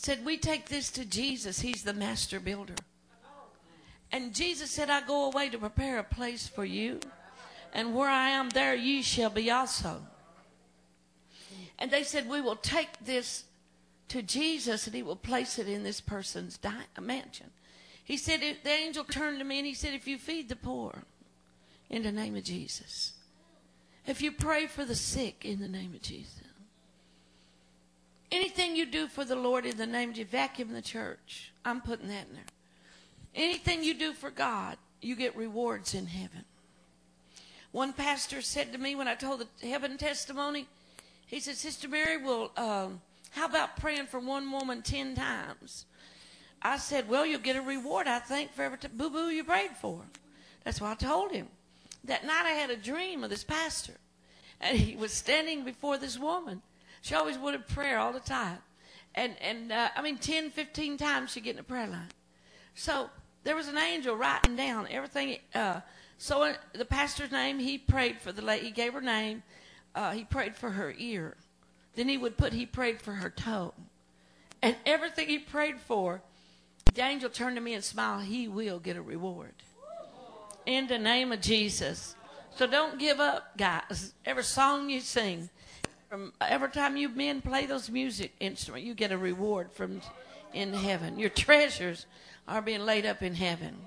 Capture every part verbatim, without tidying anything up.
said, we take this to Jesus. He's the master builder. And Jesus said, I go away to prepare a place for you. And where I am, there ye shall be also. And they said, we will take this to Jesus and he will place it in this person's di- mansion. He said, the angel turned to me and he said, if you feed the poor in the name of Jesus, if you pray for the sick in the name of Jesus, anything you do for the Lord in the name of Jesus, vacuum the church, I'm putting that in there. Anything you do for God, you get rewards in heaven. One pastor said to me when I told the heaven testimony, he said, Sister Mary, well, um, how about praying for one woman ten times? I said, well, you'll get a reward, I think, for every t- boo-boo you prayed for. That's what I told him. That night I had a dream of this pastor, and he was standing before this woman. She always wanted prayer all the time. And, and uh, I mean, ten, fifteen times she'd get in the prayer line. So there was an angel writing down everything. Uh, so uh, the pastor's name, he prayed for the lady. He gave her name. Uh, he prayed for her ear. Then he would put, he prayed for her toe. And everything he prayed for, the angel turned to me and smiled. He will get a reward. In the name of Jesus. So don't give up, guys. Every song you sing, from every time you men play those music instruments, you get a reward from in heaven. Your treasures are being laid up in heaven.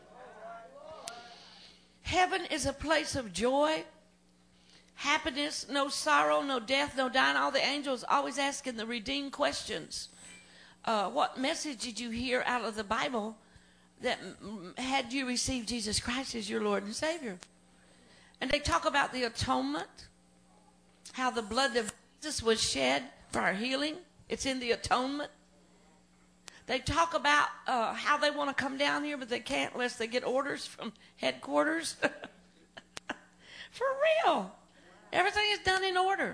Heaven is a place of joy, happiness, no sorrow, no death, no dying. All the angels always asking the redeemed questions. Uh, what message did you hear out of the Bible that had you received Jesus Christ as your Lord and Savior? And they talk about the atonement, how the blood of Jesus was shed for our healing. It's in the atonement. They talk about uh, how they want to come down here, but they can't unless they get orders from headquarters. For real. Everything is done in order.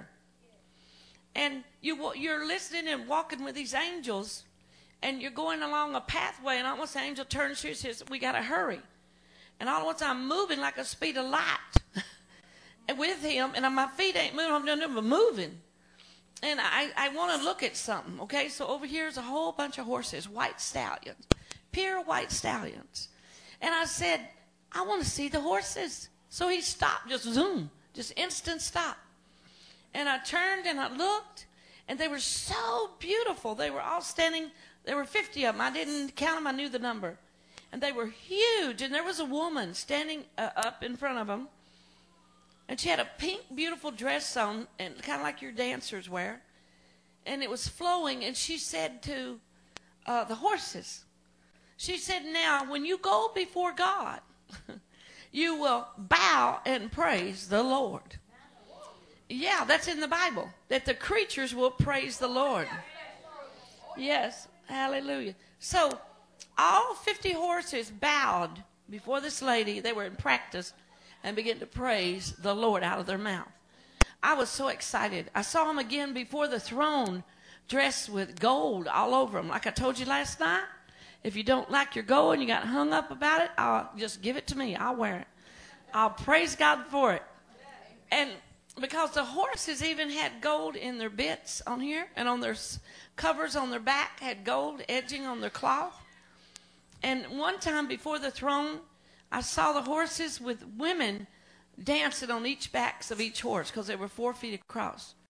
And you, you're listening and walking with these angels, and you're going along a pathway, and almost the angel turns to you and says, we got to hurry. And all at once I'm moving like a speed of light and with him, and my feet ain't moving, I'm doing nothing but moving. And I, I want to look at something, okay? So over here is a whole bunch of horses, white stallions, pure white stallions. And I said, I want to see the horses. So he stopped, just zoom, just instant stop. And I turned and I looked, and they were so beautiful. They were all standing. There were fifty of them. I didn't count them. I knew the number. And they were huge. And there was a woman standing uh, up in front of them. And she had a pink, beautiful dress on, and kind of like your dancers wear. And it was flowing. And she said to uh, the horses, she said, now, when you go before God, you will bow and praise the Lord. Yeah, that's in the Bible, that the creatures will praise the Lord. Yes, hallelujah. So all fifty horses bowed before this lady. They were in practice and began to praise the Lord out of their mouth. I was so excited. I saw him again before the throne, dressed with gold all over him. Like I told you last night, if you don't like your gold and you got hung up about it, I'll just give it to me. I'll wear it. I'll praise God for it. And because the horses even had gold in their bits on here, and on their covers on their back had gold edging on their cloth. And one time before the throne, I saw the horses with women dancing on each backs of each horse because they were four feet across.